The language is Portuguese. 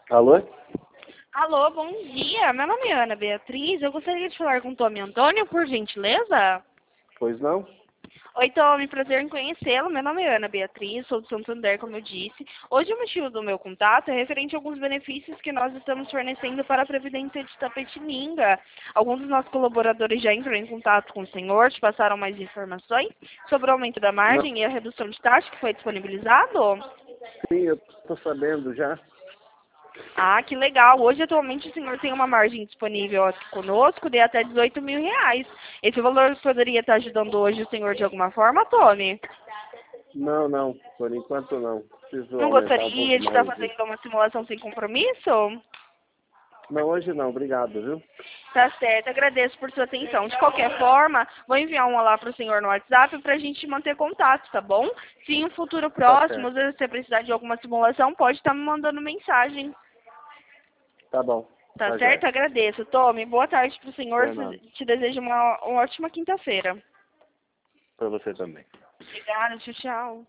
Alô? Alô, bom dia. Meu nome é Ana Beatriz. Eu gostaria de falar com o Tommy Antônio, por gentileza. Pois não? Oi, Tommy. Prazer em conhecê-lo. Meu nome é Ana Beatriz, sou do Santander, como eu disse. Hoje o motivo do meu contato é referente a alguns benefícios que nós estamos fornecendo para a Previdência de Tapetininga. Alguns dos nossos colaboradores já entraram em contato com o senhor, te passaram mais informações sobre o aumento da Não. margem e a redução de taxa que foi disponibilizado? Sim, eu estou sabendo já. Ah, que legal. Hoje, atualmente, o senhor tem uma margem disponível aqui conosco de até 18 mil reais. Esse valor poderia estar ajudando hoje o senhor de alguma forma, Tommy? Não, não. Por enquanto não. Preciso Não aumentar um gostaria pouco de estar mais isso. fazendo uma simulação sem compromisso? Não, hoje não. Obrigado, viu? Tá certo, agradeço por sua atenção. De qualquer forma, vou enviar um olá para o senhor no WhatsApp para a gente manter contato, tá bom? Se em um futuro Tá próximo, certo. às vezes você precisar de alguma simulação, pode estar me mandando mensagem. Tá bom. Tá Tá certo? jóia. Tommy. Boa tarde para o senhor. Por nada. Te desejo uma ótima quinta-feira. Para você também. Obrigada, tchau, tchau.